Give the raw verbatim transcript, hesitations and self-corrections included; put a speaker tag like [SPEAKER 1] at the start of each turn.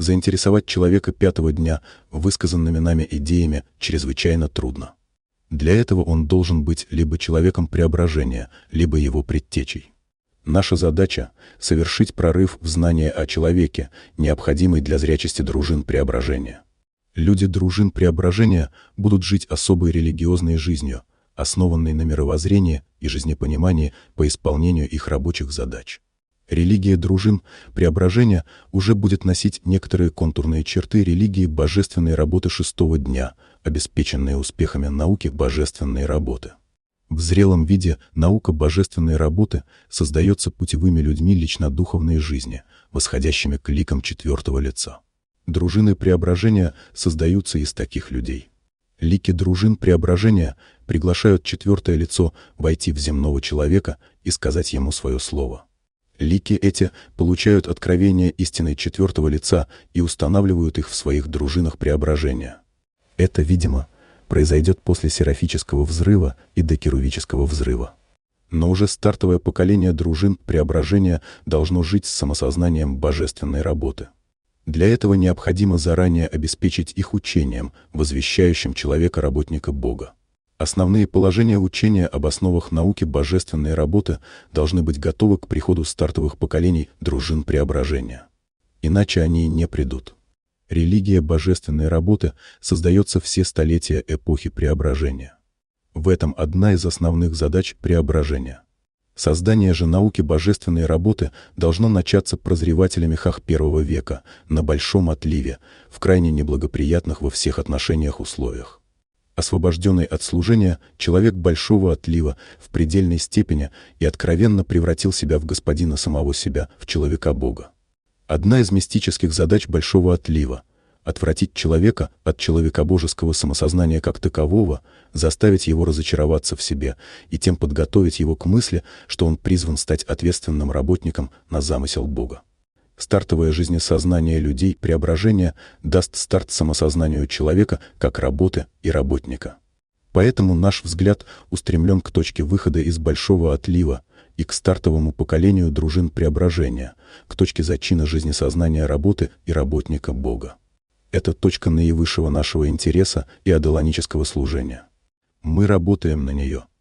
[SPEAKER 1] заинтересовать человека пятого дня высказанными нами идеями чрезвычайно трудно. Для этого он должен быть либо человеком преображения, либо его предтечей. Наша задача — совершить прорыв в знание о человеке, необходимый для зрячести дружин преображения. Люди дружин преображения будут жить особой религиозной жизнью, основанной на мировоззрении и жизнепонимании по исполнению их рабочих задач. Религия дружин преображения уже будет носить некоторые контурные черты религии божественной работы шестого дня, обеспеченные успехами науки божественной работы. В зрелом виде наука божественной работы создается путевыми людьми лично-духовной жизни, восходящими к ликам четвертого лица. Дружины преображения создаются из таких людей. Лики дружин преображения приглашают четвертое лицо войти в земного человека и сказать ему свое слово. Лики эти получают откровение истины четвертого лица и устанавливают их в своих дружинах преображения. Это, видимо, произойдет после серафического взрыва и докерувического взрыва. Но уже стартовое поколение дружин преображения должно жить с самосознанием божественной работы. Для этого необходимо заранее обеспечить их учением, возвещающим человека-работника Бога. Основные положения учения об основах науки божественной работы должны быть готовы к приходу стартовых поколений дружин преображения. Иначе они не придут. Религия божественной работы создается все столетия эпохи преображения. В этом одна из основных задач преображения. Создание же науки божественной работы должно начаться прозревателями Хах первого века на большом отливе, в крайне неблагоприятных во всех отношениях условиях. Освобожденный от служения, человек большого отлива в предельной степени и откровенно превратил себя в господина самого себя, в человека Бога. Одна из мистических задач большого отлива — отвратить человека от человекобожеского самосознания как такового, заставить его разочароваться в себе и тем подготовить его к мысли, что он призван стать ответственным работником на замысел Бога. Стартовое жизнесознание людей преображения даст старт самосознанию человека как работы и работника. Поэтому наш взгляд устремлен к точке выхода из большого отлива и к стартовому поколению дружин преображения, к точке зачина жизнесознания работы и работника Бога. Это точка наивысшего нашего интереса и адалонического служения. Мы работаем на нее.